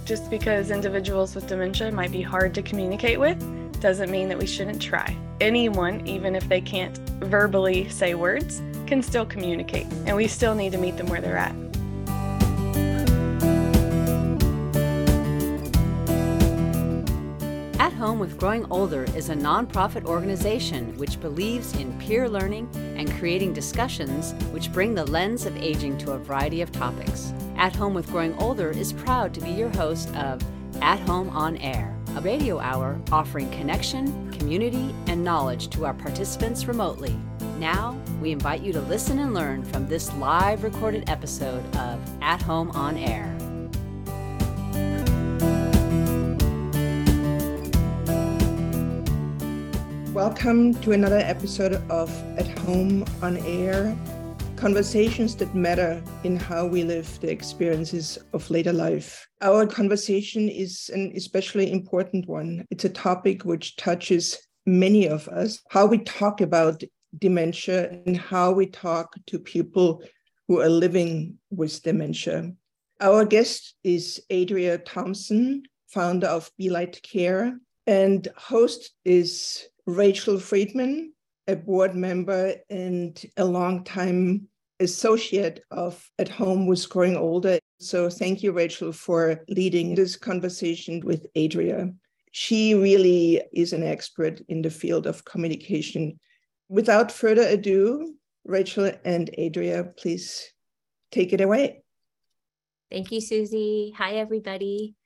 Just because individuals with dementia might be hard to communicate with doesn't mean that we shouldn't try. Anyone, even if they can't verbally say words, can still communicate, and we still need to meet them where they're at. At Home with Growing Older is a nonprofit organization which believes in peer learning and creating discussions which bring the lens of aging to a variety of topics. At Home with Growing Older is proud to be your host of At Home on Air, a radio hour offering connection, community, and knowledge to our participants remotely. Now, we invite you to listen and learn from this live recorded episode of At Home on Air. Welcome to another episode of At Home on Air, conversations that matter in how we live the experiences of later life. Our conversation is an especially important one. It's a topic which touches many of us, how we talk about dementia and how we talk to people who are living with dementia. Our guest is Adria Thompson, founder of Be Light Care, and host is Rachel Friedman, a board member and a longtime associate of At Home with Growing Older. So thank you, Rachel, for leading this conversation with Adria. She really is an expert in the field of communication. Without further ado, Rachel and Adria, please take it away. Thank you, Susie. Hi, everybody.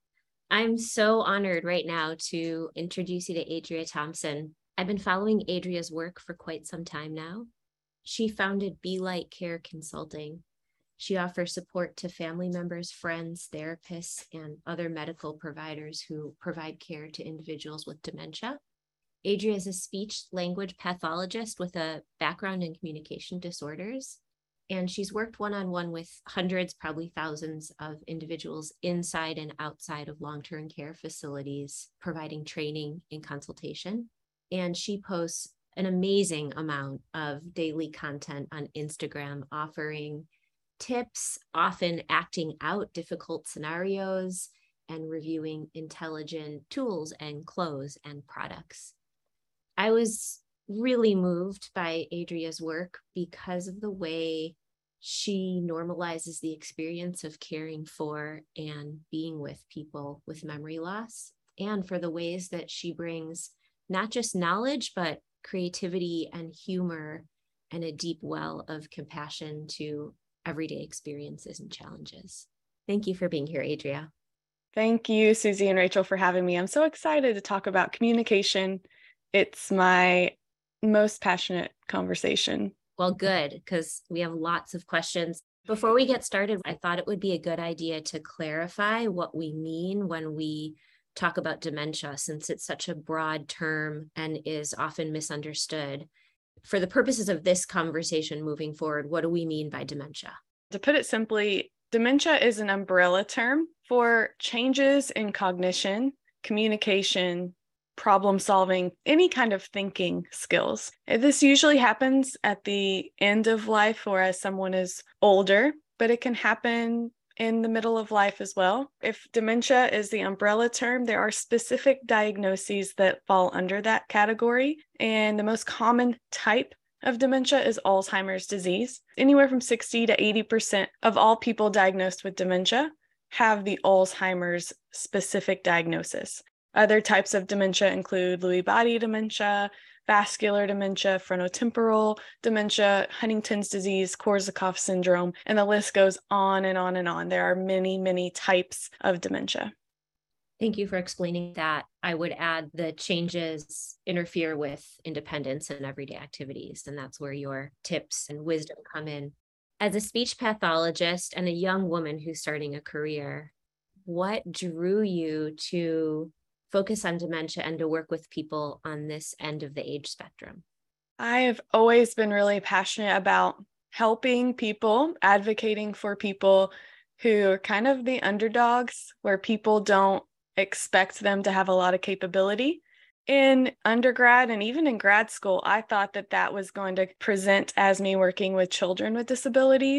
I'm so honored right now to introduce you to Adria Thompson. I've been following Adria's work for quite some time now. She founded Be Light Care Consulting. She offers support to family members, friends, therapists, and other medical providers who provide care to individuals with dementia. Adria is a speech-language pathologist with a background in communication disorders. And she's worked one-on-one with hundreds, probably thousands of individuals inside and outside of long-term care facilities, providing training and consultation. And she posts an amazing amount of daily content on Instagram, offering tips, often acting out difficult scenarios, and reviewing intelligent tools and clothes and products. I was really moved by Adria's work because of the way she normalizes the experience of caring for and being with people with memory loss, and for the ways that she brings not just knowledge, but creativity and humor and a deep well of compassion to everyday experiences and challenges. Thank you for being here, Adria. Thank you, Susie and Rachel, for having me. I'm so excited to talk about communication. It's my most passionate conversation. Well, good, because we have lots of questions. Before we get started, I thought it would be a good idea to clarify what we mean when we talk about dementia, since it's such a broad term and is often misunderstood. For the purposes of this conversation moving forward, what do we mean by dementia? To put it simply, dementia is an umbrella term for changes in cognition, communication, problem solving, any kind of thinking skills. This usually happens at the end of life or as someone is older, but it can happen in the middle of life as well. If dementia is the umbrella term, there are specific diagnoses that fall under that category. And the most common type of dementia is Alzheimer's disease. Anywhere from 60 to 80% of all people diagnosed with dementia have the Alzheimer's specific diagnosis. Other types of dementia include Lewy body dementia, vascular dementia, frontotemporal dementia, Huntington's disease, Korsakoff syndrome, and the list goes on and on and on. There are many, many types of dementia. Thank you for explaining that. I would add the changes interfere with independence and everyday activities, and that's where your tips and wisdom come in. As a speech pathologist and a young woman who's starting a career, what drew you to focus on dementia and to work with people on this end of the age spectrum? I have always been really passionate about helping people, advocating for people who are kind of the underdogs, where people don't expect them to have a lot of capability. In undergrad and even in grad school, I thought that that was going to present as me working with children with disabilities.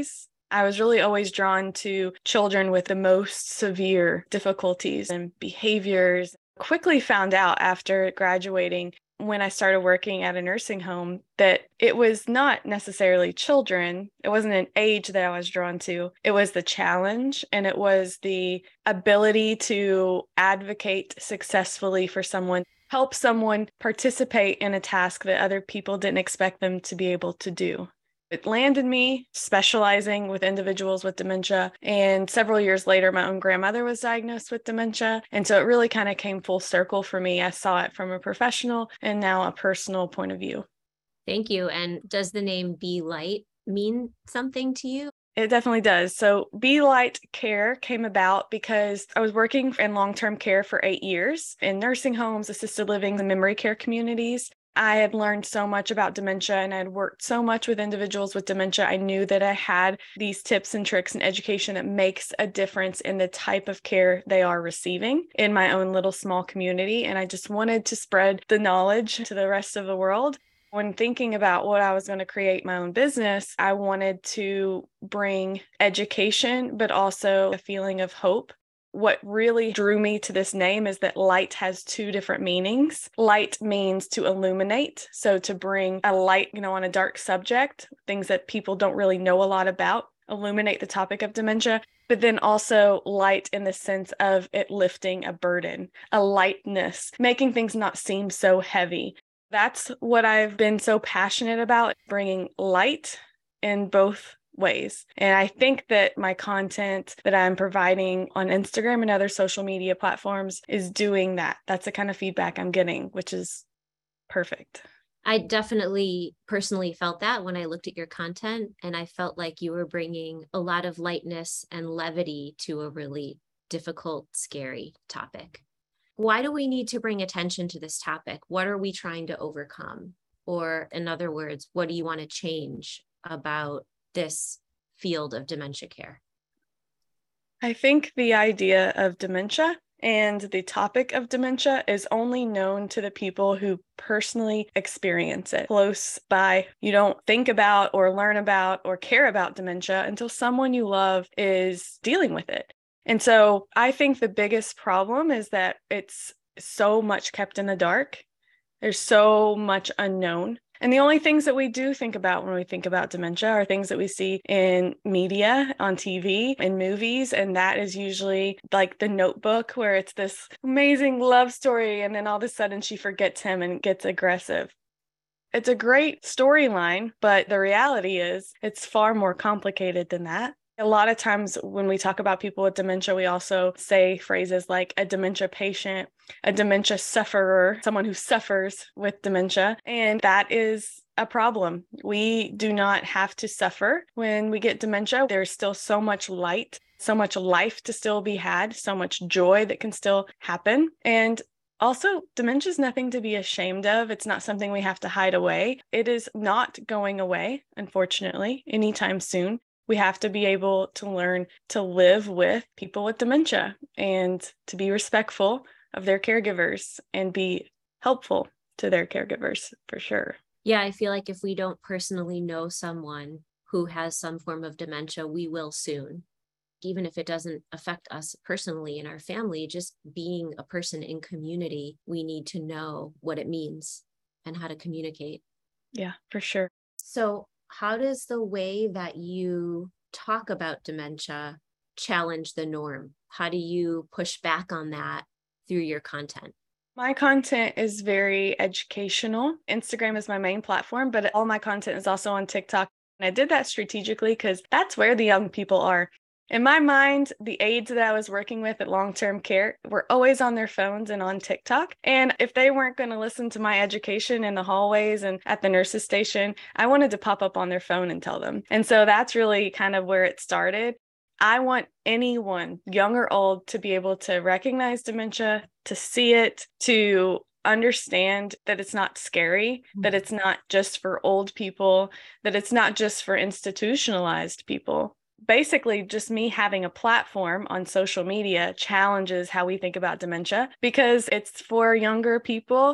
I was really always drawn to children with the most severe difficulties and behaviors. Quickly found out after graduating, when I started working at a nursing home, that it was not necessarily children. It wasn't an age that I was drawn to. It was the challenge, and it was the ability to advocate successfully for someone, help someone participate in a task that other people didn't expect them to be able to do. It landed me specializing with individuals with dementia. And several years later, my own grandmother was diagnosed with dementia. And so it really kind of came full circle for me. I saw it from a professional and now a personal point of view. Thank you. And does the name Be Light mean something to you? It definitely does. So Be Light Care came about because I was working in long-term care for 8 years in nursing homes, assisted living, and memory care communities. I had learned so much about dementia and I had worked so much with individuals with dementia. I knew that I had these tips and tricks and education that makes a difference in the type of care they are receiving in my own little small community. And I just wanted to spread the knowledge to the rest of the world. When thinking about what I was going to create my own business, I wanted to bring education, but also a feeling of hope. What really drew me to this name is that light has two different meanings. Light means to illuminate, so to bring a light, on a dark subject, things that people don't really know a lot about, illuminate the topic of dementia, but then also light in the sense of it lifting a burden, a lightness, making things not seem so heavy. That's what I've been so passionate about, bringing light in both ways. And I think that my content that I'm providing on Instagram and other social media platforms is doing that. That's the kind of feedback I'm getting, which is perfect. I definitely personally felt that when I looked at your content, and I felt like you were bringing a lot of lightness and levity to a really difficult, scary topic. Why do we need to bring attention to this topic? What are we trying to overcome? Or in other words, what do you want to change about this field of dementia care? I think the idea of dementia and the topic of dementia is only known to the people who personally experience it close by. You don't think about or learn about or care about dementia until someone you love is dealing with it. And so I think the biggest problem is that it's so much kept in the dark. There's so much unknown. And the only things that we do think about when we think about dementia are things that we see in media, on TV, in movies. And that is usually like The Notebook, where it's this amazing love story. And then all of a sudden she forgets him and gets aggressive. It's a great storyline, but the reality is it's far more complicated than that. A lot of times when we talk about people with dementia, we also say phrases like a dementia patient, a dementia sufferer, someone who suffers with dementia. And that is a problem. We do not have to suffer when we get dementia. There's still so much light, so much life to still be had, so much joy that can still happen. And also, dementia is nothing to be ashamed of. It's not something we have to hide away. It is not going away, unfortunately, anytime soon. We have to be able to learn to live with people with dementia and to be respectful of their caregivers and be helpful to their caregivers, for sure. Yeah, I feel like if we don't personally know someone who has some form of dementia, we will soon. Even if it doesn't affect us personally in our family, just being a person in community, we need to know what it means and how to communicate. Yeah, for sure. So how does the way that you talk about dementia challenge the norm? How do you push back on that through your content? My content is very educational. Instagram is my main platform, but all my content is also on TikTok. And I did that strategically because that's where the young people are. In my mind, the aides that I was working with at long-term care were always on their phones and on TikTok. And if they weren't going to listen to my education in the hallways and at the nurses station, I wanted to pop up on their phone and tell them. And so that's really kind of where it started. I want anyone, young or old, to be able to recognize dementia, to see it, to understand that it's not scary, that it's not just for old people, that it's not just for institutionalized people. Basically, just me having a platform on social media challenges how we think about dementia because it's for younger people.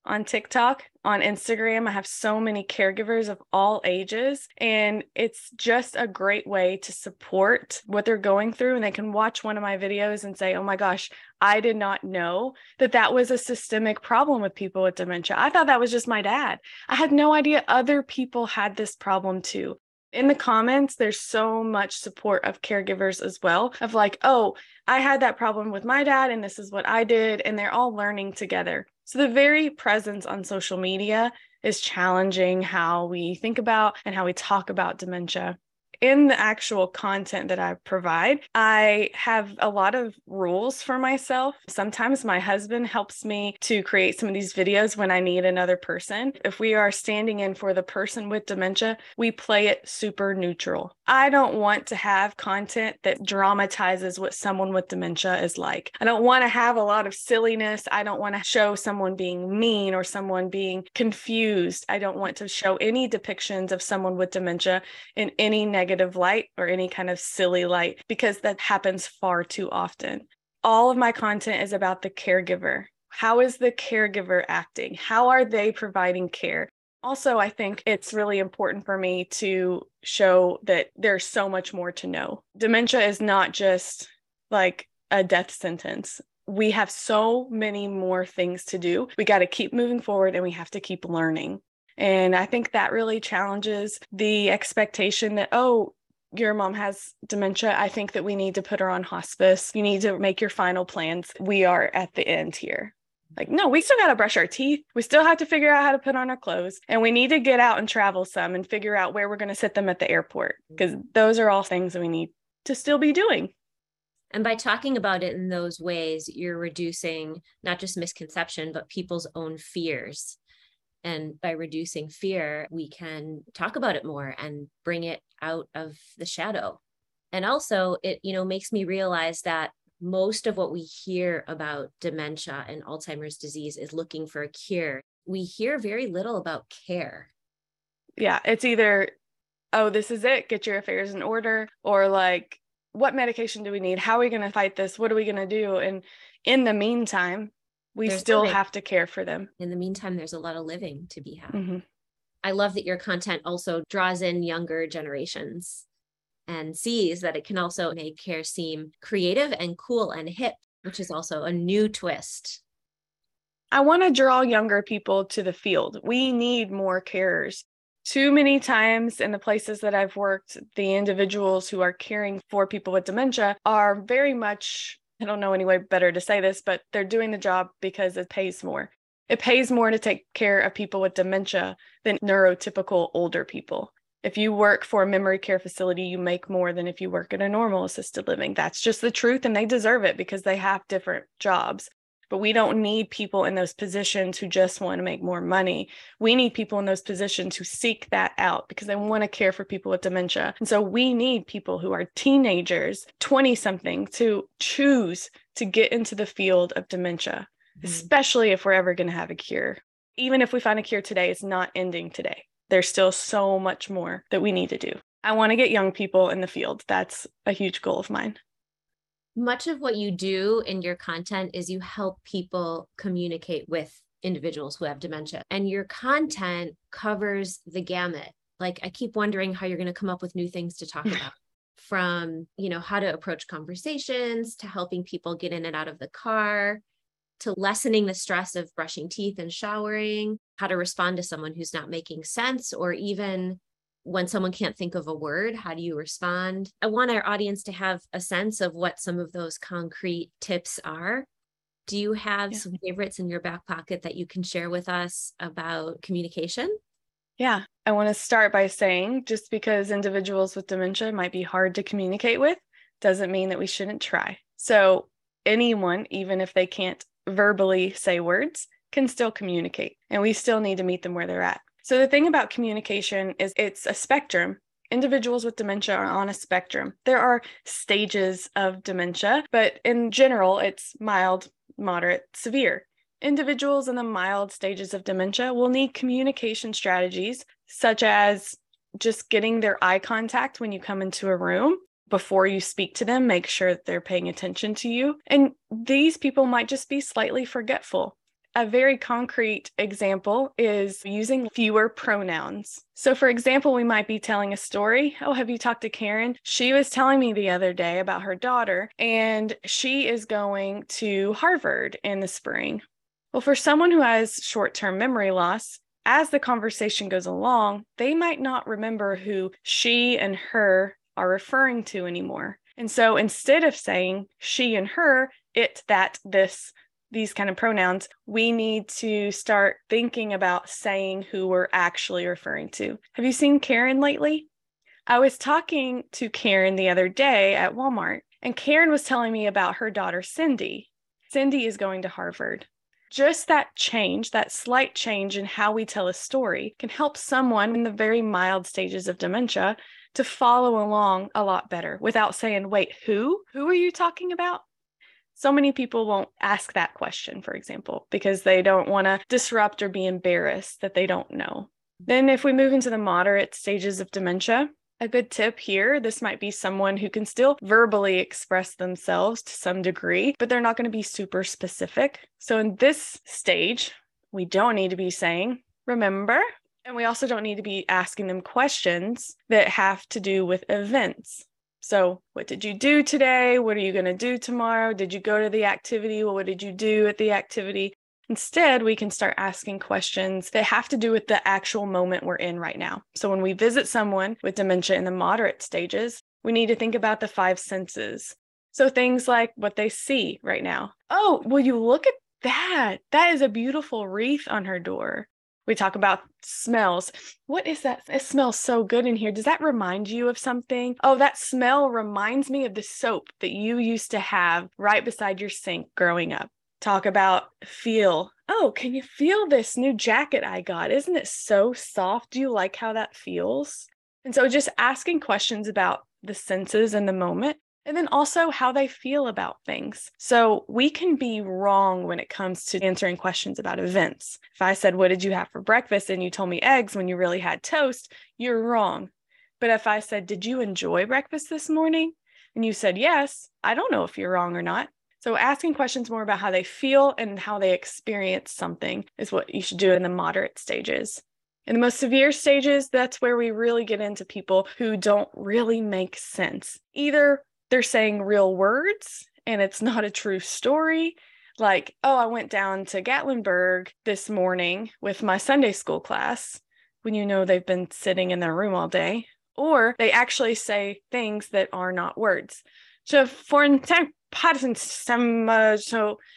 on TikTok, on Instagram. I have so many caregivers of all ages, and it's just a great way to support what they're going through. And they can watch one of my videos and say, oh my gosh, I did not know that was a systemic problem with people with dementia. I thought that was just my dad. I had no idea other people had this problem too. In the comments, there's so much support of caregivers as well, of like, oh, I had that problem with my dad and this is what I did. And they're all learning together. So the very presence on social media is challenging how we think about and how we talk about dementia. In the actual content that I provide, I have a lot of rules for myself. Sometimes my husband helps me to create some of these videos when I need another person. If we are standing in for the person with dementia, we play it super neutral. I don't want to have content that dramatizes what someone with dementia is like. I don't want to have a lot of silliness. I don't want to show someone being mean or someone being confused. I don't want to show any depictions of someone with dementia in any negative light or any kind of silly light, because that happens far too often. All of my content is about the caregiver. How is the caregiver acting? How are they providing care? Also, I think it's really important for me to show that there's so much more to know. Dementia is not just like a death sentence. We have so many more things to do. We got to keep moving forward and we have to keep learning. And I think that really challenges the expectation that, oh, your mom has dementia. I think that we need to put her on hospice. You need to make your final plans. We are at the end here. Like, no, we still got to brush our teeth. We still have to figure out how to put on our clothes. And we need to get out and travel some and figure out where we're going to sit them at the airport, because those are all things that we need to still be doing. And by talking about it in those ways, you're reducing not just misconception, but people's own fears. And by reducing fear, we can talk about it more and bring it out of the shadow. And also, it makes me realize that most of what we hear about dementia and Alzheimer's disease is looking for a cure. We hear very little about care. Yeah, it's either, oh, this is it, get your affairs in order, or like, what medication do we need? How are we going to fight this? What are we going to do? And in the meantime, we still have to care for them. In the meantime, there's a lot of living to be had. Mm-hmm. I love that your content also draws in younger generations and sees that it can also make care seem creative and cool and hip, which is also a new twist. I want to draw younger people to the field. We need more carers. Too many times in the places that I've worked, the individuals who are caring for people with dementia are very much, I don't know any way better to say this, but they're doing the job because it pays more. It pays more to take care of people with dementia than neurotypical older people. If you work for a memory care facility, you make more than if you work at a normal assisted living. That's just the truth, and they deserve it because they have different jobs. But we don't need people in those positions who just want to make more money. We need people in those positions who seek that out because they want to care for people with dementia. And so we need people who are teenagers, 20-something, to choose to get into the field of dementia, especially if we're ever going to have a cure. Even if we find a cure today, it's not ending today. There's still so much more that we need to do. I want to get young people in the field. That's a huge goal of mine. Much of what you do in your content is you help people communicate with individuals who have dementia, and your content covers the gamut. Like, I keep wondering how you're going to come up with new things to talk about, from, how to approach conversations, to helping people get in and out of the car, to lessening the stress of brushing teeth and showering, how to respond to someone who's not making sense, or even when someone can't think of a word, how do you respond? I want our audience to have a sense of what some of those concrete tips are. Do you have some favorites in your back pocket that you can share with us about communication? Yeah, I want to start by saying, just because individuals with dementia might be hard to communicate with, doesn't mean that we shouldn't try. So anyone, even if they can't verbally say words, can still communicate, and we still need to meet them where they're at. So the thing about communication is it's a spectrum. Individuals with dementia are on a spectrum. There are stages of dementia, but in general, it's mild, moderate, severe. Individuals in the mild stages of dementia will need communication strategies, such as just getting their eye contact when you come into a room. Before you speak to them, make sure that they're paying attention to you. And these people might just be slightly forgetful. A very concrete example is using fewer pronouns. So for example, we might be telling a story. Oh, have you talked to Karen? She was telling me the other day about her daughter, and she is going to Harvard in the spring. Well, for someone who has short-term memory loss, as the conversation goes along, they might not remember who she and her are referring to anymore. And so instead of saying she and her, it, that, this, these kind of pronouns, we need to start thinking about saying who we're actually referring to. Have you seen Karen lately? I was talking to Karen the other day at Walmart, and Karen was telling me about her daughter, Cindy. Cindy is going to Harvard. Just that change, that slight change in how we tell a story can help someone in the very mild stages of dementia to follow along a lot better without saying, wait, who? Who are you talking about? So many people won't ask that question, for example, because they don't want to disrupt or be embarrassed that they don't know. Then if we move into the moderate stages of dementia, a good tip here, this might be someone who can still verbally express themselves to some degree, but they're not going to be super specific. So in this stage, we don't need to be saying, remember, and we also don't need to be asking them questions that have to do with events. So what did you do today? What are you going to do tomorrow? Did you go to the activity? Well, what did you do at the activity? Instead, we can start asking questions that have to do with the actual moment we're in right now. So when we visit someone with dementia in the moderate stages, we need to think about the 5 senses. So things like what they see right now. Oh, will you look at that? That is a beautiful wreath on her door. We talk about smells. What is that? It smells so good in here. Does that remind you of something? Oh, that smell reminds me of the soap that you used to have right beside your sink growing up. Talk about feel. Oh, can you feel this new jacket I got? Isn't it so soft? Do you like how that feels? And so just asking questions about the senses in the moment, and then also how they feel about things. So we can be wrong when it comes to answering questions about events. If I said, what did you have for breakfast? And you told me eggs when you really had toast, you're wrong. But if I said, did you enjoy breakfast this morning? And you said, yes, I don't know if you're wrong or not. So asking questions more about how they feel and how they experience something is what you should do in the moderate stages. In the most severe stages, that's where we really get into people who don't really make sense. Either they're saying real words and it's not a true story. Like, oh, I went down to Gatlinburg this morning with my Sunday school class, when you know they've been sitting in their room all day. Or they actually say things that are not words. So for instance, so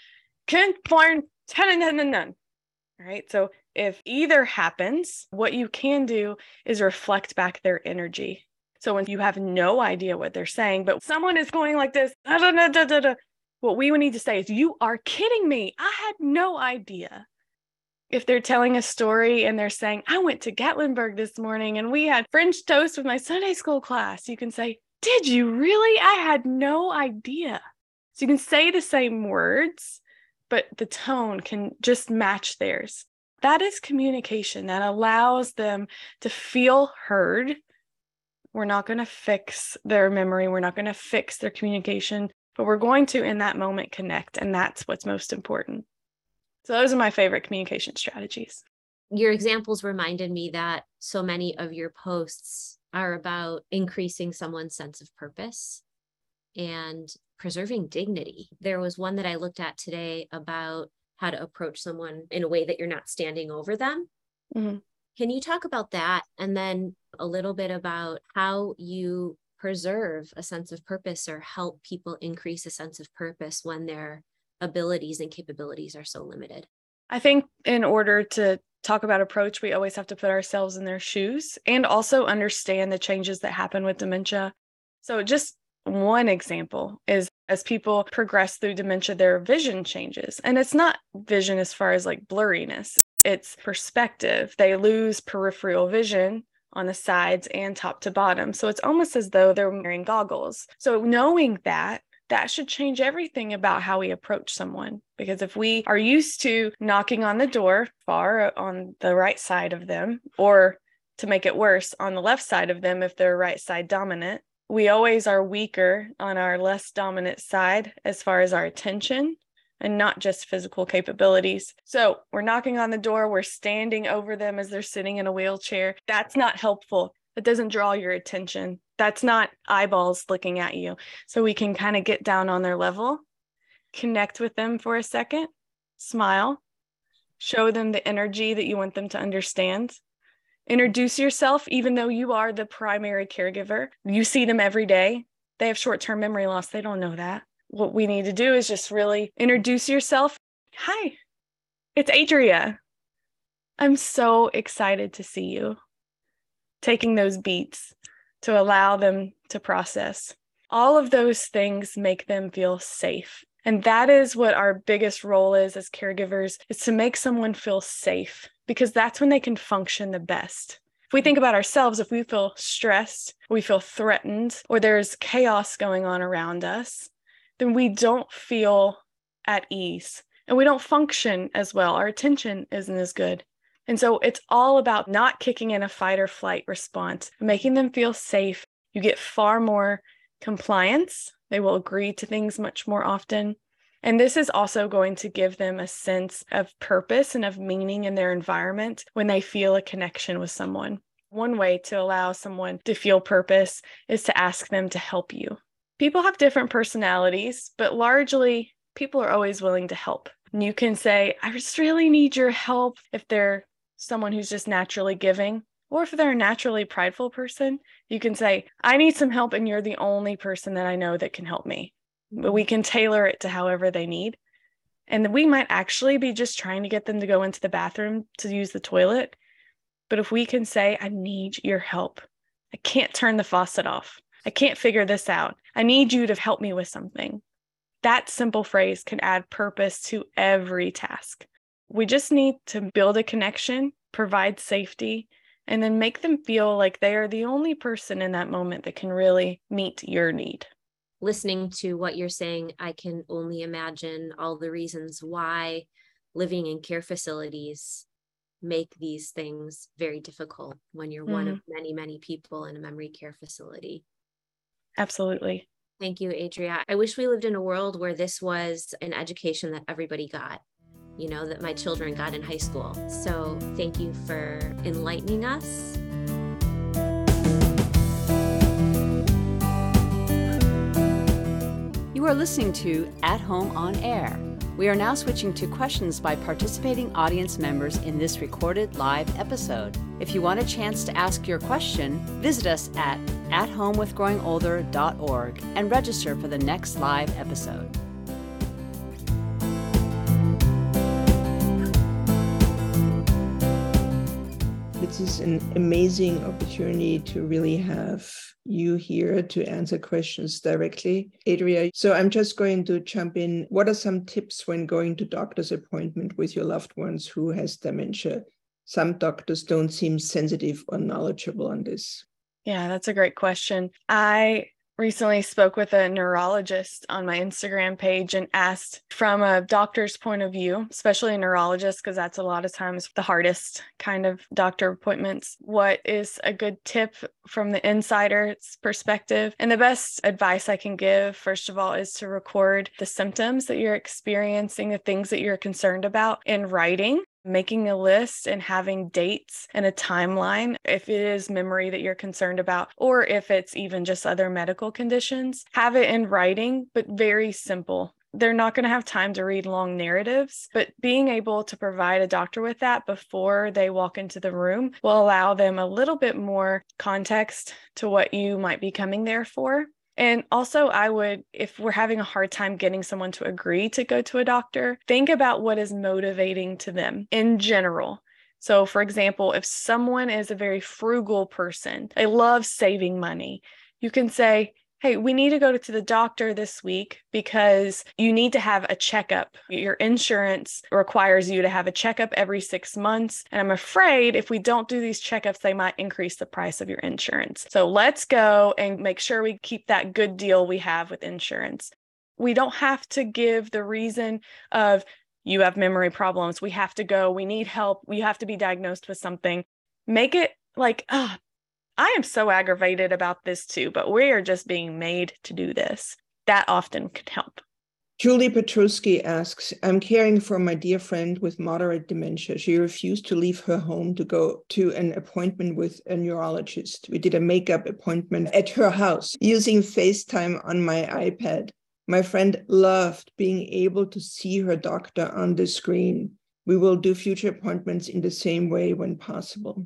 right? So if either happens, what you can do is reflect back their energy. So when you have no idea what they're saying, but someone is going like this, what we would need to say is, you are kidding me. I had no idea. If they're telling a story and they're saying, I went to Gatlinburg this morning and we had French toast with my Sunday school class, you can say, did you really? I had no idea. So you can say the same words, but the tone can just match theirs. That is communication that allows them to feel heard. We're not going to fix their memory. We're not going to fix their communication, but we're going to, in that moment, connect. And that's what's most important. So those are my favorite communication strategies. Your examples reminded me that so many of your posts are about increasing someone's sense of purpose and preserving dignity. There was one that I looked at today about how to approach someone in a way that you're not standing over them. Mm-hmm. Can you talk about that? And then a little bit about how you preserve a sense of purpose or help people increase a sense of purpose when their abilities and capabilities are so limited? I think in order to talk about approach, we always have to put ourselves in their shoes and also understand the changes that happen with dementia. So just one example is, as people progress through dementia, their vision changes. And it's not vision as far as like blurriness, it's perspective. They lose peripheral vision on the sides and top to bottom. So it's almost as though they're wearing goggles. So knowing that should change everything about how we approach someone. Because if we are used to knocking on the door far on the right side of them, or to make it worse, on the left side of them if they're right side dominant, we always are weaker on our less dominant side as far as our attention. and not just physical capabilities. So we're knocking on the door, we're standing over them as they're sitting in a wheelchair. That's not helpful. It doesn't draw your attention. That's not eyeballs looking at you. So we can kind of get down on their level, connect with them for a second, smile, show them the energy that you want them to understand. Introduce yourself, even though you are the primary caregiver. You see them every day. They have short-term memory loss. They don't know that. What we need to do is just really introduce yourself. Hi, it's Adria. I'm so excited to see you. Taking those beats to allow them to process. All of those things make them feel safe. And that is what our biggest role is as caregivers, is to make someone feel safe, because that's when they can function the best. If we think about ourselves, if we feel stressed, we feel threatened, or there's chaos going on around us, then we don't feel at ease and we don't function as well. Our attention isn't as good. And so it's all about not kicking in a fight or flight response, making them feel safe. You get far more compliance. They will agree to things much more often. And this is also going to give them a sense of purpose and of meaning in their environment when they feel a connection with someone. One way to allow someone to feel purpose is to ask them to help you. People have different personalities, but largely people are always willing to help. And you can say, I just really need your help, if they're someone who's just naturally giving, or if they're a naturally prideful person, you can say, I need some help and you're the only person that I know that can help me. But we can tailor it to however they need. And we might actually be just trying to get them to go into the bathroom to use the toilet. But if we can say, I need your help. I can't turn the faucet off. I can't figure this out. I need you to help me with something. That simple phrase can add purpose to every task. We just need to build a connection, provide safety, and then make them feel like they are the only person in that moment that can really meet your need. Listening to what you're saying, I can only imagine all the reasons why living in care facilities make these things very difficult when you're one of many, many people in a memory care facility. Absolutely. Thank you, Adria. I wish we lived in a world where this was an education that everybody got, that my children got in high school. So thank you for enlightening us. You are listening to At Home on Air. We are now switching to questions by participating audience members in this recorded live episode. If you want a chance to ask your question, visit us at athomewithgrowingolder.org and register for the next live episode. This is an amazing opportunity to really have you here to answer questions directly, Adria. So I'm just going to jump in. What are some tips when going to doctor's appointment with your loved ones who has dementia? Some doctors don't seem sensitive or knowledgeable on this. Yeah, that's a great question. I recently spoke with a neurologist on my Instagram page and asked from a doctor's point of view, especially a neurologist, because that's a lot of times the hardest kind of doctor appointments, what is a good tip from the insider's perspective. And the best advice I can give, first of all, is to record the symptoms that you're experiencing, the things that you're concerned about in writing. Making a list and having dates and a timeline, if it is memory that you're concerned about, or if it's even just other medical conditions, have it in writing, but very simple. They're not going to have time to read long narratives, but being able to provide a doctor with that before they walk into the room will allow them a little bit more context to what you might be coming there for. And also, I would, if we're having a hard time getting someone to agree to go to a doctor, think about what is motivating to them in general. So, for example, if someone is a very frugal person, they love saving money, you can say, hey, we need to go to the doctor this week because you need to have a checkup. Your insurance requires you to have a checkup every 6 months. And I'm afraid if we don't do these checkups, they might increase the price of your insurance. So let's go and make sure we keep that good deal we have with insurance. We don't have to give the reason of you have memory problems. We have to go. We need help. You have to be diagnosed with something. Make it like, I am so aggravated about this too, but we are just being made to do this. That often can help. Julie Petruski asks, I'm caring for my dear friend with moderate dementia. She refused to leave her home to go to an appointment with a neurologist. We did a makeup appointment at her house using FaceTime on my iPad. My friend loved being able to see her doctor on the screen. We will do future appointments in the same way when possible.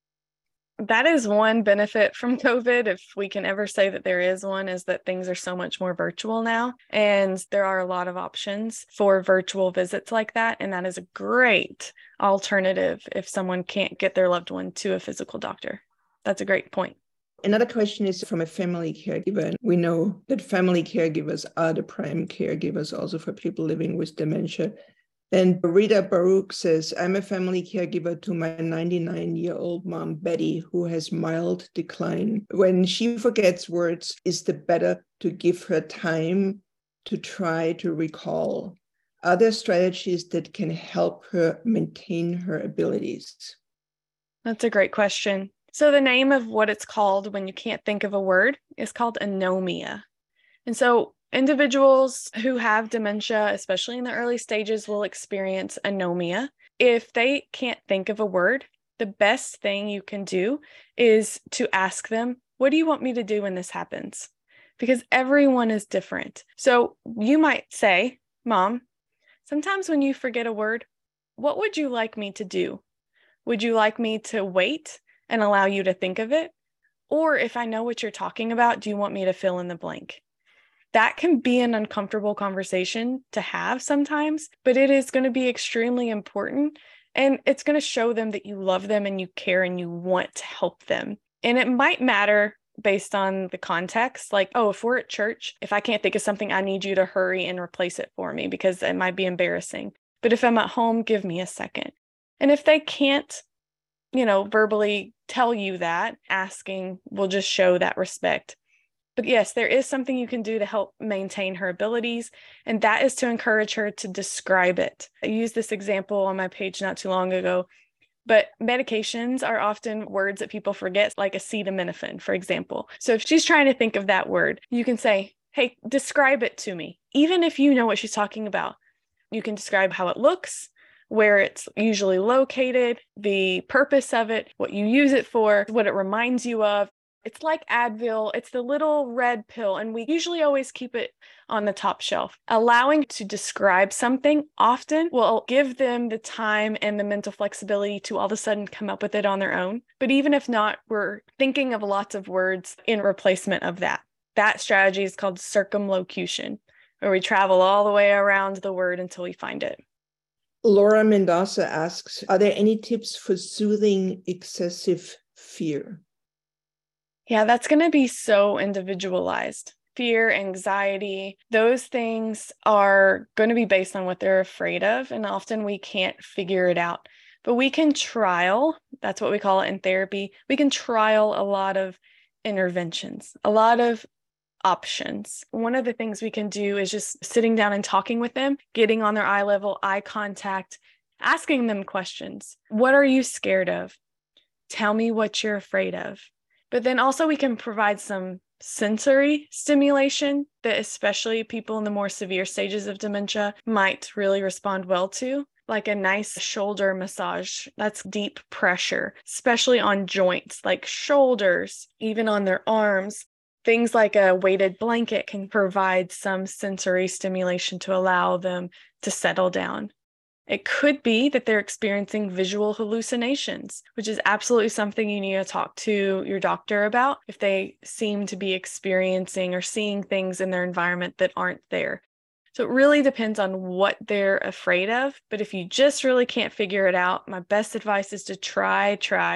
That is one benefit from COVID, if we can ever say that there is one, is that things are so much more virtual now. And there are a lot of options for virtual visits like that. And that is a great alternative if someone can't get their loved one to a physical doctor. That's a great point. Another question is from a family caregiver. We know that family caregivers are the prime caregivers also for people living with dementia. And Rita Baruch says, I'm a family caregiver to my 99-year-old mom, Betty, who has mild decline. When she forgets words, is it better to give her time to try to recall? Are there strategies that can help her maintain her abilities? That's a great question. So the name of what it's called when you can't think of a word is called anomia. And so individuals who have dementia, especially in the early stages, will experience anomia. If they can't think of a word, the best thing you can do is to ask them, what do you want me to do when this happens? Because everyone is different. So you might say, Mom, sometimes when you forget a word, what would you like me to do? Would you like me to wait and allow you to think of it? Or if I know what you're talking about, do you want me to fill in the blank? That can be an uncomfortable conversation to have sometimes, but it is going to be extremely important. And it's going to show them that you love them and you care and you want to help them. And it might matter based on the context. Like, oh, if we're at church, if I can't think of something, I need you to hurry and replace it for me because it might be embarrassing. But if I'm at home, give me a second. And if they can't, verbally tell you that, asking will just show that respect. But yes, there is something you can do to help maintain her abilities, and that is to encourage her to describe it. I used this example on my page not too long ago, but medications are often words that people forget, like acetaminophen, for example. So if she's trying to think of that word, you can say, hey, describe it to me. Even if you know what she's talking about, you can describe how it looks, where it's usually located, the purpose of it, what you use it for, what it reminds you of. It's like Advil. It's the little red pill, and we usually always keep it on the top shelf. Allowing to describe something often will give them the time and the mental flexibility to all of a sudden come up with it on their own. But even if not, we're thinking of lots of words in replacement of that. That strategy is called circumlocution, where we travel all the way around the word until we find it. Laura Mendoza asks, are there any tips for soothing excessive fear? Yeah, that's going to be so individualized. Fear, anxiety, those things are going to be based on what they're afraid of. And often we can't figure it out. But we can trial, that's what we call it in therapy. We can trial a lot of interventions, a lot of options. One of the things we can do is just sitting down and talking with them, getting on their eye level, eye contact, asking them questions. What are you scared of? Tell me what you're afraid of. But then also we can provide some sensory stimulation that especially people in the more severe stages of dementia might really respond well to, like a nice shoulder massage. That's deep pressure, especially on joints like shoulders, even on their arms. Things like a weighted blanket can provide some sensory stimulation to allow them to settle down. It could be that they're experiencing visual hallucinations, which is absolutely something you need to talk to your doctor about if they seem to be experiencing or seeing things in their environment that aren't there. So it really depends on what they're afraid of. But if you just really can't figure it out, my best advice is to try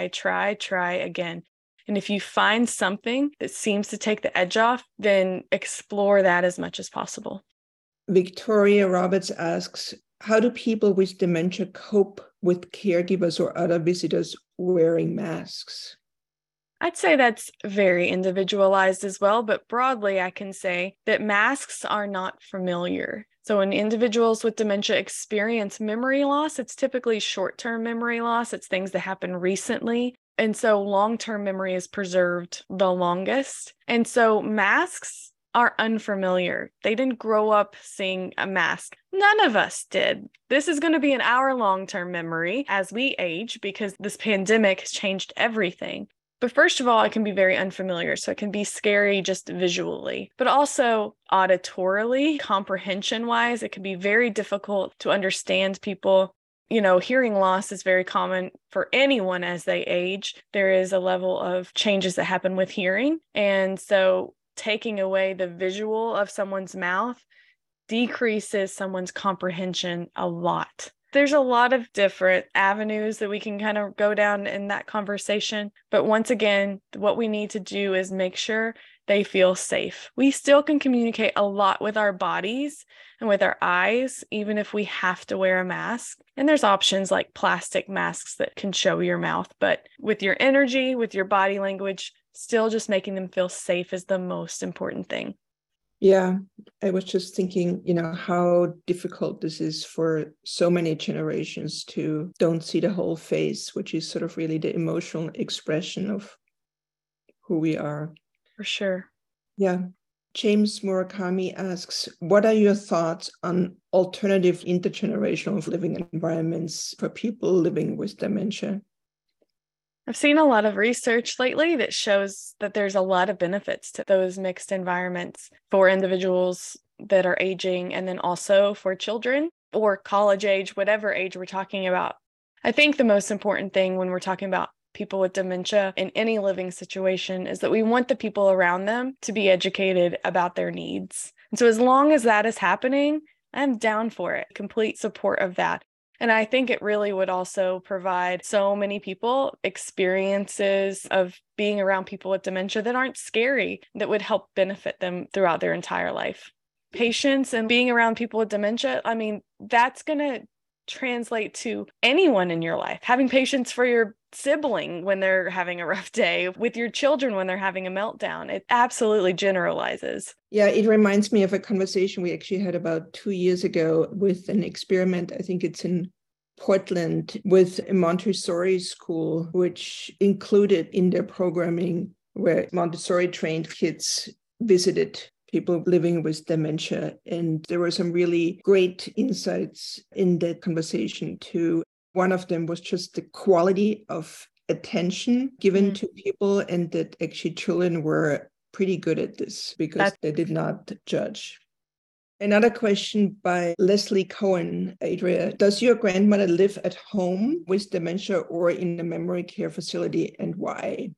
again. And if you find something that seems to take the edge off, then explore that as much as possible. Victoria Roberts asks, how do people with dementia cope with caregivers or other visitors wearing masks? I'd say that's very individualized as well, but broadly, I can say that masks are not familiar. So when individuals with dementia experience memory loss, it's typically short-term memory loss. It's things that happen recently. And so long-term memory is preserved the longest. And so masks are unfamiliar. They didn't grow up seeing a mask. None of us did. This is going to be in our long-term memory as we age because this pandemic has changed everything. But first of all, it can be very unfamiliar. So it can be scary just visually, but also auditorily, comprehension-wise, it can be very difficult to understand people. Hearing loss is very common for anyone as they age. There is a level of changes that happen with hearing. And so taking away the visual of someone's mouth decreases someone's comprehension a lot. There's a lot of different avenues that we can kind of go down in that conversation. But once again, what we need to do is make sure they feel safe. We still can communicate a lot with our bodies and with our eyes, even if we have to wear a mask. And there's options like plastic masks that can show your mouth. But with your energy, with your body language, still just making them feel safe is the most important thing. Yeah, I was just thinking, how difficult this is for so many generations to don't see the whole face, which is sort of really the emotional expression of who we are. For sure. Yeah. James Murakami asks, what are your thoughts on alternative intergenerational living environments for people living with dementia? I've seen a lot of research lately that shows that there's a lot of benefits to those mixed environments for individuals that are aging and then also for children or college age, whatever age we're talking about. I think the most important thing when we're talking about people with dementia in any living situation is that we want the people around them to be educated about their needs. And so as long as that is happening, I'm down for it, complete support of that. And I think it really would also provide so many people experiences of being around people with dementia that aren't scary, that would help benefit them throughout their entire life. Patience and being around people with dementia, that's going to translate to anyone in your life. Having patience for your sibling when they're having a rough day, with your children when they're having a meltdown. It absolutely generalizes. Yeah, it reminds me of a conversation we actually had about 2 years ago with an experiment. I think it's in Portland with a Montessori school, which included in their programming where Montessori trained kids visited people living with dementia. And there were some really great insights in that conversation too. One of them was just the quality of attention given to people, and that actually children were pretty good at this because they did not judge. Another question by Leslie Cohen, Adria. Does your grandmother live at home with dementia or in a memory care facility, and why?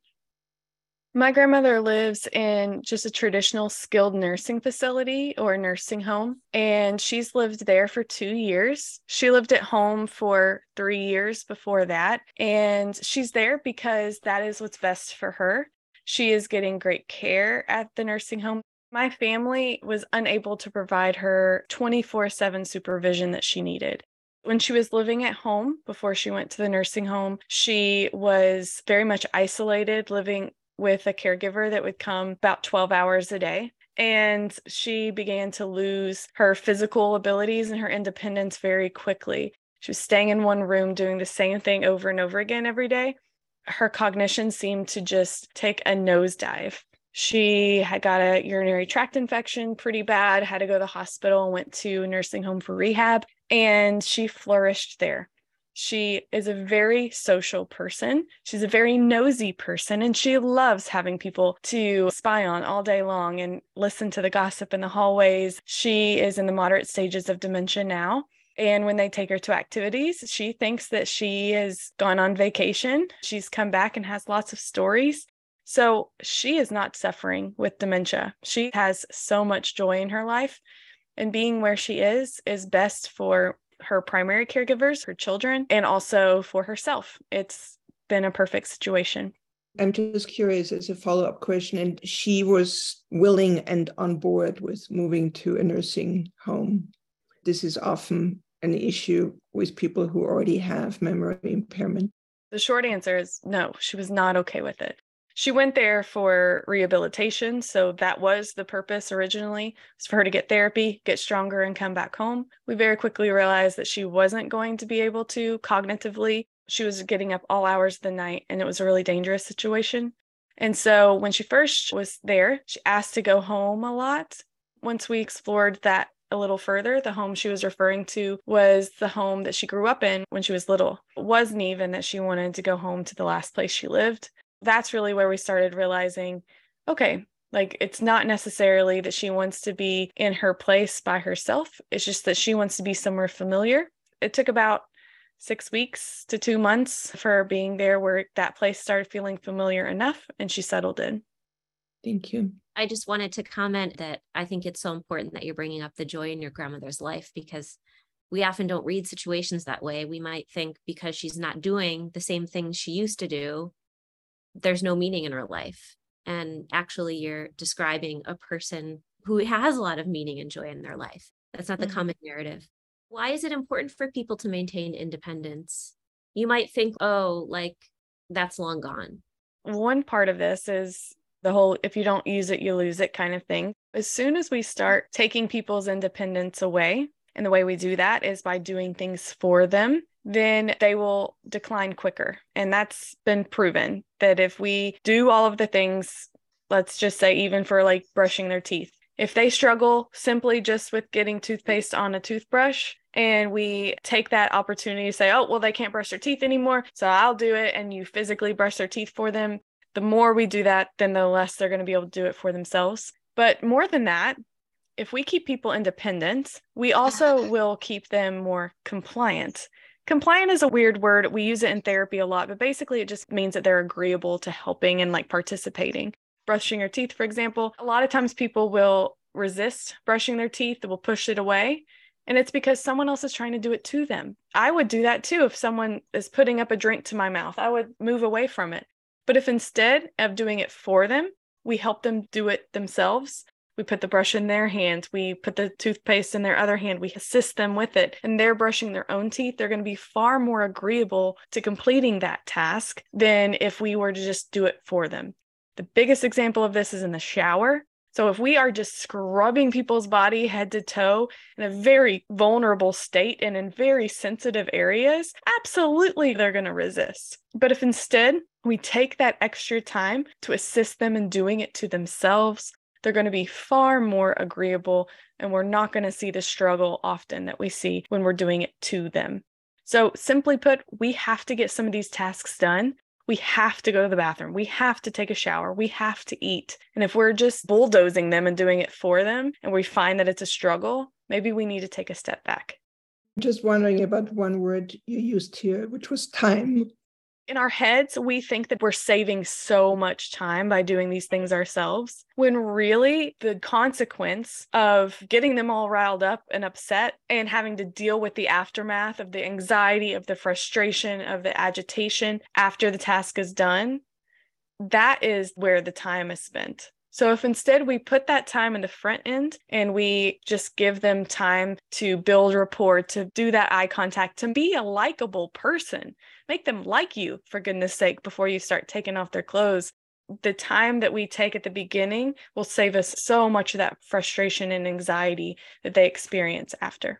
My grandmother lives in just a traditional skilled nursing facility or nursing home, and she's lived there for 2 years. She lived at home for 3 years before that, and she's there because that is what's best for her. She is getting great care at the nursing home. My family was unable to provide her 24/7 supervision that she needed. When she was living at home before she went to the nursing home, she was very much isolated, living with a caregiver that would come about 12 hours a day. And she began to lose her physical abilities and her independence very quickly. She was staying in one room doing the same thing over and over again every day. Her cognition seemed to just take a nosedive. She had got a urinary tract infection pretty bad, had to go to the hospital, went to a nursing home for rehab, and she flourished there. She is a very social person. She's a very nosy person, and she loves having people to spy on all day long and listen to the gossip in the hallways. She is in the moderate stages of dementia now. And when they take her to activities, she thinks that she has gone on vacation. She's come back and has lots of stories. So she is not suffering with dementia. She has so much joy in her life, and being where she is best for her primary caregivers, her children, and also for herself. It's been a perfect situation. I'm just curious as a follow-up question, and she was willing and on board with moving to a nursing home. This is often an issue with people who already have memory impairment. The short answer is no, she was not okay with it. She went there for rehabilitation, so that was the purpose originally, was for her to get therapy, get stronger, and come back home. We very quickly realized that she wasn't going to be able to cognitively. She was getting up all hours of the night, and it was a really dangerous situation. And so when she first was there, she asked to go home a lot. Once we explored that a little further, the home she was referring to was the home that she grew up in when she was little. It wasn't even that she wanted to go home to the last place she lived. That's really where we started realizing, okay, like it's not necessarily that she wants to be in her place by herself. It's just that she wants to be somewhere familiar. It took about 6 weeks to 2 months for her being there where that place started feeling familiar enough and she settled in. Thank you. I just wanted to comment that I think it's so important that you're bringing up the joy in your grandmother's life, because we often don't read situations that way. We might think because she's not doing the same things she used to do, there's no meaning in her life. And actually, you're describing a person who has a lot of meaning and joy in their life. That's not the common narrative. Why is it important for people to maintain independence? You might think, oh, like that's long gone. One part of this is the whole, if you don't use it, you lose it kind of thing. As soon as we start taking people's independence away, and the way we do that is by doing things for them, then they will decline quicker. And that's been proven that if we do all of the things, let's just say even for like brushing their teeth, if they struggle simply just with getting toothpaste on a toothbrush, and we take that opportunity to say, oh, well, they can't brush their teeth anymore, so I'll do it, and you physically brush their teeth for them, the more we do that, then the less they're going to be able to do it for themselves. But more than that, if we keep people independent, we also will keep them more compliant. Compliant is a weird word. We use it in therapy a lot, but basically it just means that they're agreeable to helping and like participating. Brushing your teeth, for example, a lot of times people will resist brushing their teeth, they will push it away. And it's because someone else is trying to do it to them. I would do that too. If someone is putting up a drink to my mouth, I would move away from it. But if instead of doing it for them, we help them do it themselves, we put the brush in their hand, we put the toothpaste in their other hand, we assist them with it, and they're brushing their own teeth, they're going to be far more agreeable to completing that task than if we were to just do it for them. The biggest example of this is in the shower. So if we are just scrubbing people's body head to toe in a very vulnerable state and in very sensitive areas, absolutely they're going to resist. But if instead we take that extra time to assist them in doing it to themselves, they're going to be far more agreeable, and we're not going to see the struggle often that we see when we're doing it to them. So simply put, we have to get some of these tasks done. We have to go to the bathroom. We have to take a shower. We have to eat. And if we're just bulldozing them and doing it for them, and we find that it's a struggle, maybe we need to take a step back. Just wondering about one word you used here, which was time. In our heads, we think that we're saving so much time by doing these things ourselves, when really the consequence of getting them all riled up and upset and having to deal with the aftermath of the anxiety, of the frustration, of the agitation after the task is done, that is where the time is spent. So if instead we put that time in the front end and we just give them time to build rapport, to do that eye contact, to be a likable person, make them like you, for goodness sake, before you start taking off their clothes, the time that we take at the beginning will save us so much of that frustration and anxiety that they experience after.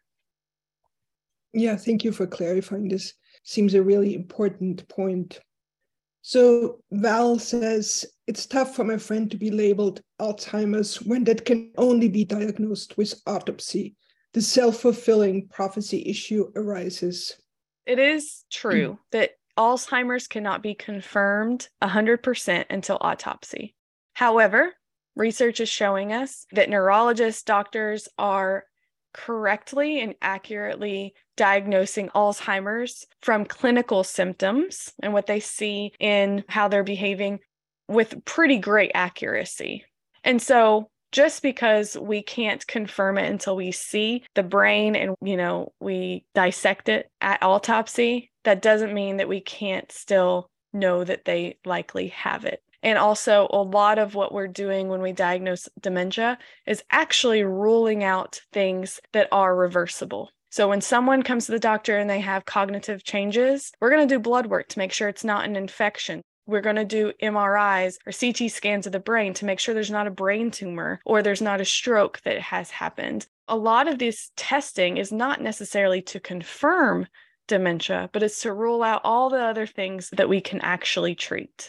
Yeah, thank you for clarifying this. Seems a really important point. So Val says, it's tough for my friend to be labeled Alzheimer's when that can only be diagnosed with autopsy. The self-fulfilling prophecy issue arises. It is true that Alzheimer's cannot be confirmed 100% until autopsy. However, research is showing us that neurologists, doctors are correctly and accurately diagnosing Alzheimer's from clinical symptoms and what they see in how they're behaving with pretty great accuracy. And so just because we can't confirm it until we see the brain and, we dissect it at autopsy, that doesn't mean that we can't still know that they likely have it. And also, a lot of what we're doing when we diagnose dementia is actually ruling out things that are reversible. So when someone comes to the doctor and they have cognitive changes, we're going to do blood work to make sure it's not an infection. We're going to do MRIs or CT scans of the brain to make sure there's not a brain tumor or there's not a stroke that has happened. A lot of this testing is not necessarily to confirm dementia, but it's to rule out all the other things that we can actually treat.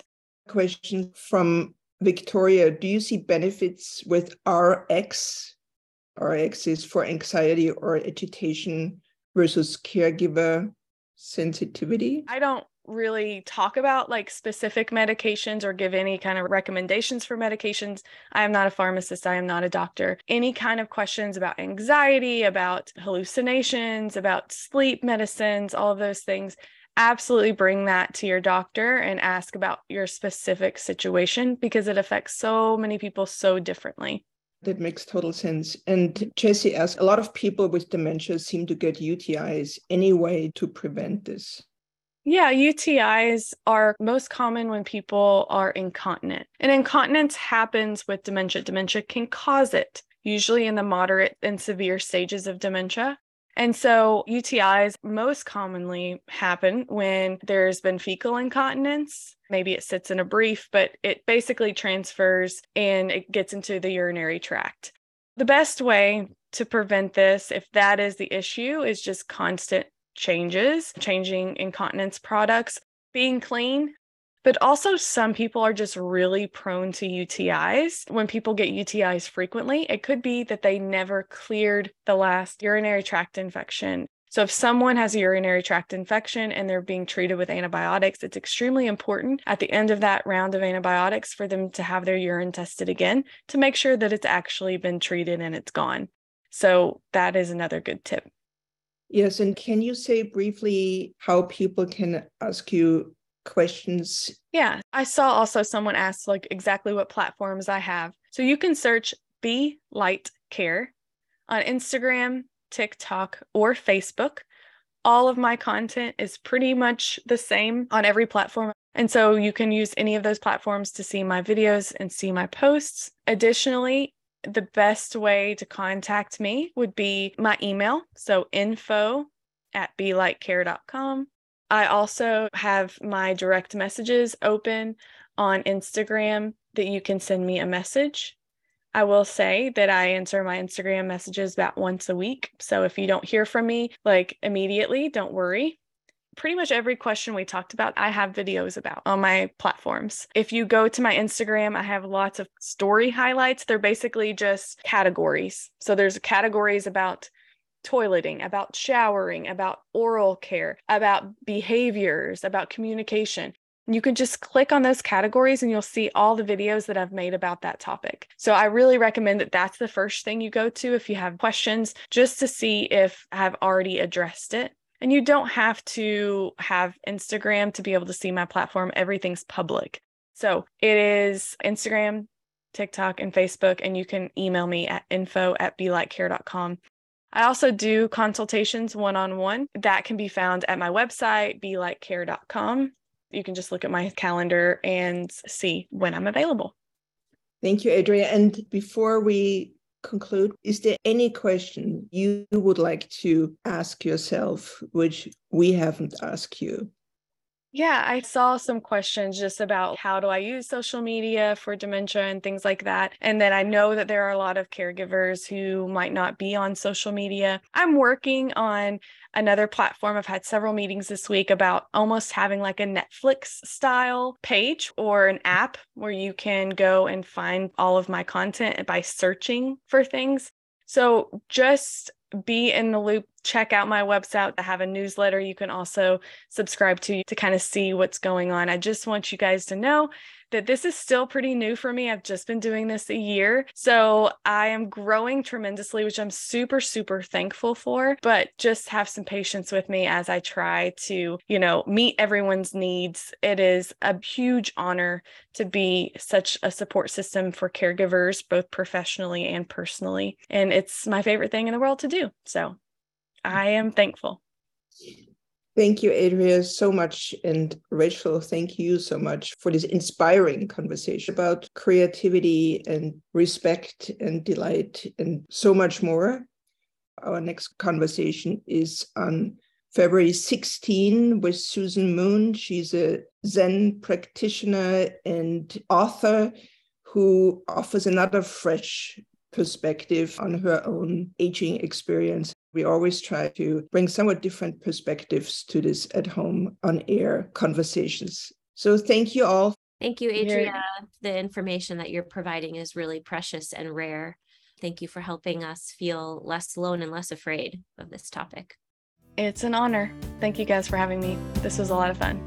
Question from Victoria. Do you see benefits with RX? RX is for anxiety or agitation versus caregiver sensitivity. I don't really talk about like specific medications or give any kind of recommendations for medications. I am not a pharmacist. I am not a doctor. Any kind of questions about anxiety, about hallucinations, about sleep medicines, all of those things, absolutely bring that to your doctor and ask about your specific situation because it affects so many people so differently. That makes total sense. And Jessie asks, a lot of people with dementia seem to get UTIs. Any way to prevent this? Yeah, UTIs are most common when people are incontinent. And incontinence happens with dementia. Dementia can cause it, usually in the moderate and severe stages of dementia. And so UTIs most commonly happen when there's been fecal incontinence. Maybe it sits in a brief, but it basically transfers and it gets into the urinary tract. The best way to prevent this, if that is the issue, is just constant changing incontinence products, being clean. But also some people are just really prone to UTIs. When people get UTIs frequently, it could be that they never cleared the last urinary tract infection. So if someone has a urinary tract infection and they're being treated with antibiotics, it's extremely important at the end of that round of antibiotics for them to have their urine tested again to make sure that it's actually been treated and it's gone. So that is another good tip. Yes, and can you say briefly how people can ask you questions? Yeah, I saw also someone asked like exactly what platforms I have. So you can search Be Light Care on Instagram, TikTok, or Facebook. All of my content is pretty much the same on every platform. And so you can use any of those platforms to see my videos and see my posts. Additionally, the best way to contact me would be my email. So info@belightcare.com. I also have my direct messages open on Instagram that you can send me a message. I will say that I answer my Instagram messages about once a week. So if you don't hear from me like immediately, don't worry. Pretty much every question we talked about, I have videos about on my platforms. If you go to my Instagram, I have lots of story highlights. They're basically just categories. So there's categories about toileting, about showering, about oral care, about behaviors, about communication. You can just click on those categories and you'll see all the videos that I've made about that topic. So I really recommend that that's the first thing you go to if you have questions, just to see if I've already addressed it. And you don't have to have Instagram to be able to see my platform. Everything's public. So it is Instagram, TikTok, and Facebook, and you can email me at info@belightcare.com. I also do consultations one-on-one that can be found at my website, belightcare.com. You can just look at my calendar and see when I'm available. Thank you, Adria. And before we conclude, is there any question you would like to ask yourself, which we haven't asked you? Yeah, I saw some questions just about how do I use social media for dementia and things like that. And then I know that there are a lot of caregivers who might not be on social media. I'm working on another platform. I've had several meetings this week about almost having like a Netflix style page or an app where you can go and find all of my content by searching for things. So just be in the loop. Check out my website. I have a newsletter you can also subscribe to kind of see what's going on. I just want you guys to know that this is still pretty new for me. I've just been doing this a year. So I am growing tremendously, which I'm super, super thankful for, but just have some patience with me as I try to, meet everyone's needs. It is a huge honor to be such a support system for caregivers, both professionally and personally. And it's my favorite thing in the world to do. So I am thankful. Thank you, Adria, so much. And Rachel, thank you so much for this inspiring conversation about creativity and respect and delight and so much more. Our next conversation is on February 16 with Susan Moon. She's a Zen practitioner and author who offers another fresh perspective on her own aging experience. We always try to bring somewhat different perspectives to this at home on air conversations. So thank you all Thank you, Adria. The information that you're providing is really precious and rare. Thank you for helping us feel less alone and less afraid of this topic. It's an honor. Thank you guys for having me. This was a lot of fun.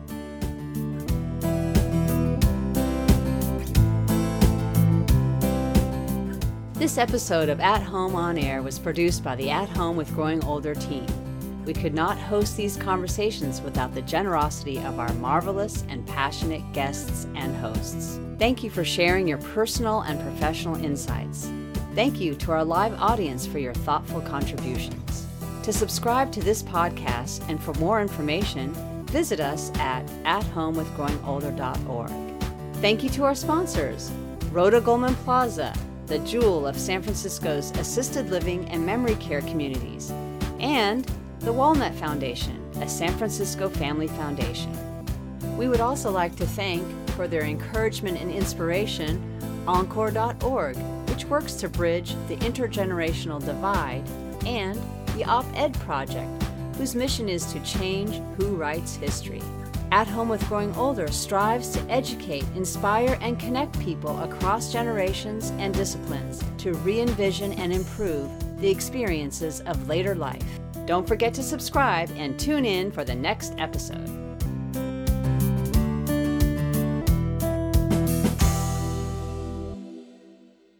This episode of At Home on Air was produced by the At Home with Growing Older team. We could not host these conversations without the generosity of our marvelous and passionate guests and hosts. Thank you for sharing your personal and professional insights. Thank you to our live audience for your thoughtful contributions. To subscribe to this podcast and for more information, visit us at athomewithgrowingolder.org. Thank you to our sponsors, Rhoda Goldman Plaza, the jewel of San Francisco's assisted living and memory care communities, and the Walnut Foundation, a San Francisco family foundation. We would also like to thank, for their encouragement and inspiration, Encore.org, which works to bridge the intergenerational divide, and the Op-Ed Project, whose mission is to change who writes history. At Home with Growing Older strives to educate, inspire, and connect people across generations and disciplines to re-envision and improve the experiences of later life. Don't forget to subscribe and tune in for the next episode.